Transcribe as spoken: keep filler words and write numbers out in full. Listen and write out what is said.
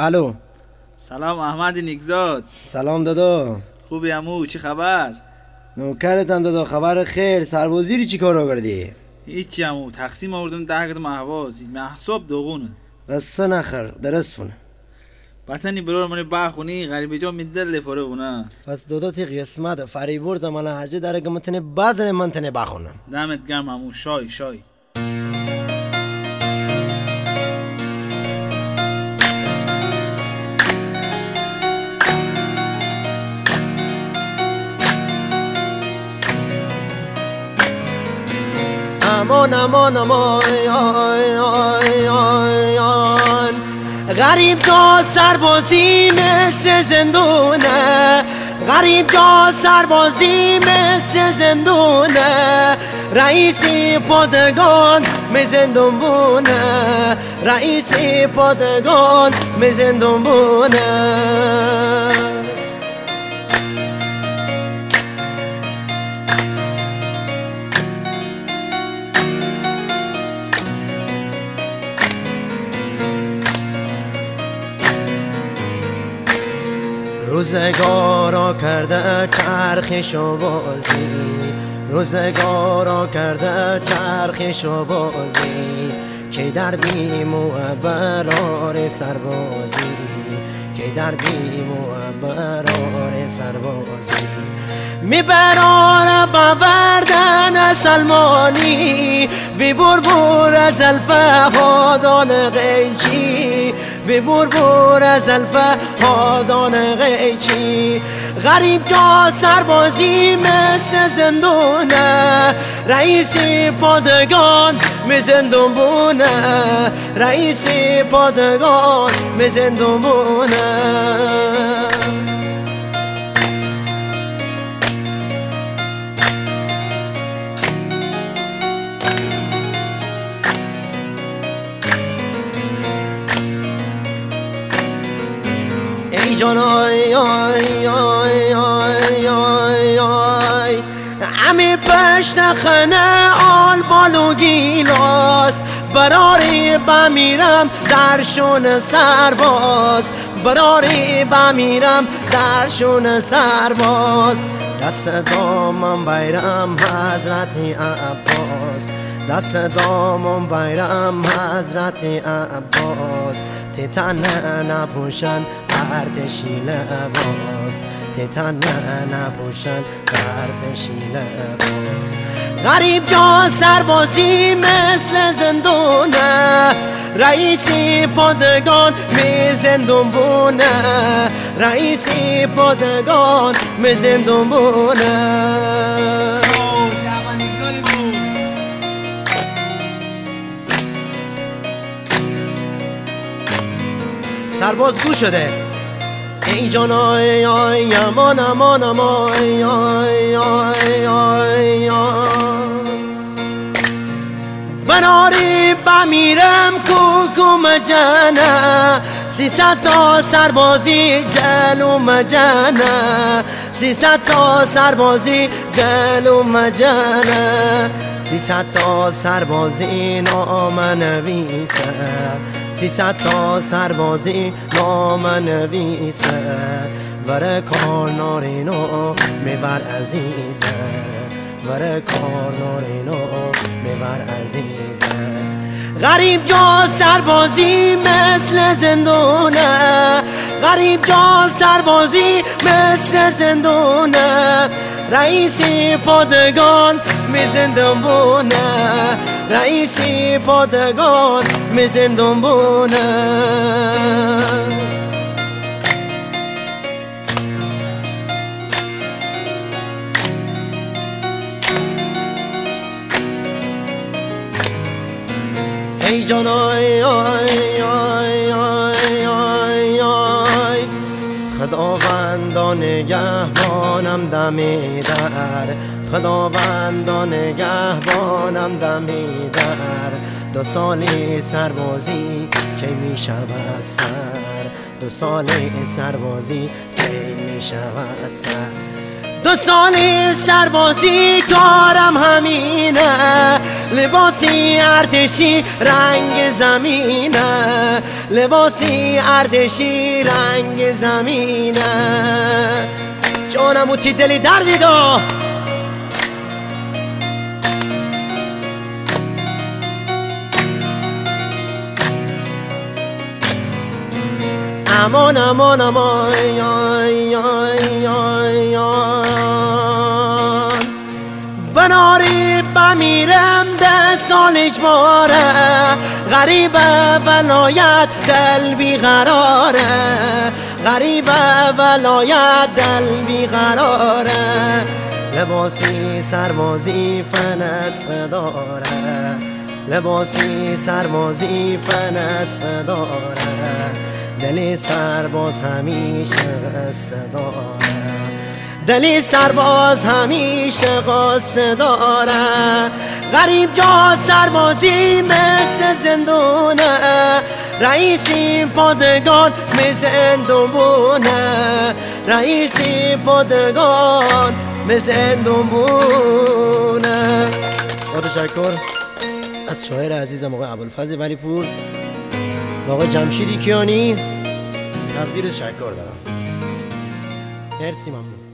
الو. سلام احمد نیکزاد. سلام دادا. خوبی عمو؟ چی خبر؟ نوکرتم دادا. خبر خیر. سربازی چی کارا کردی؟ هیچی عمو، تقسیم آوردم ده کت محواز محسوب دوغونه. قصه نخر درست فونه بطنی برور منی باخونی غریبی جا میدل لفاره بونه. پس دادا تی قسمت فریبور زمان هرجه داره که من تنه بازنه من تنه باخونم. دمت گرم عمو. شای شای. امان امان امان آی آی آی آی غریب جا سربازی مثل زندونه، غریب جا سربازی مثل زندونه، رئیسی پادگان می زندون بونه، رئیسی پادگان می زندون بونه. روزگارا کرده چرخش و بازی، روزگارا کرده چرخش و بازی، که در بیم و برار سربازی، که در بیم و برار سربازی، میبرار باوردن سلمانی، وی بربور از الفهادان غیچی، وی بربور از الفهادان غیچی. غریب جا سربازی مثل زندونه، رئیسی پادگان می زندون بونه، رئیسی پادگان می زندون بونه. ای جان آی آی آی آی آی آی امی پشت خنه آل بالو گیلاس، براری بمیرم درشون سرباز، براری بمیرم درشون سرباز. دست دامم بیرم حضرت عباس، دست دامم بیرم حضرت عباس، تیتن نپوشن ارتشی لباس، تیتن نپوشن ارتشی لباس. غریب جا سربازی مثل زندونه، رئیسی پادگان می زندون بونه، رئیسی پادگان می زندون بونه. سرباز گو شده. ای جان آی آی امان امان امان آی آی آی آی براری بمیرم کوکو مجنه، سیصد تا سربازی جلو مجنه، سیصد تا سربازی جلو مجنه، سیصد تا سربازی نام نویسه، سیصد تا سربازی نام نویسه، ور کار نارینو میبر عزیزه، ور کار نارینو میبر عزیزه. غریب جا سربازی مثل زندونه، غریب جا سربازی مثل زندونه، رئیسی پادگان می زندون بونه، رئیسی پادگان می زندون بونه. ای جان آی آی آی آی آی آی خداوندا نگهبانم دمی در، خداوندا نگهبانم دمی در. دو سالی سربازی که می شود سر، دو سالی سربازی که می شود سر. دو سالی سربازی کارم همینه، لباسی ارتشی رنگ زمینه، لباسی ارتشی رنگ زمینه. جانم و تی دلی دردی دا امان امان امان آی آی آی آی بناری بمیرم ده سالش باره، غریبه ولایت دل بیقراره، غریبه ولایت دل بیقراره. لباسی سربازی فنس داره، لباسی سربازی فنس داره، دلی سرباز همیشه قصه داره، دلی سرباز همیشه قصه داره. غریب جا سربازی مثل زندونه، رئیسی پادگان مثل زندونه، رئیسی پادگان مثل زندونه. با تشکر از شاعر عزیزم آقای ابوالفضل ولی پور و آقای جمشیدی کیانی تقدیر تشکر دارم. مرسی، ممنون.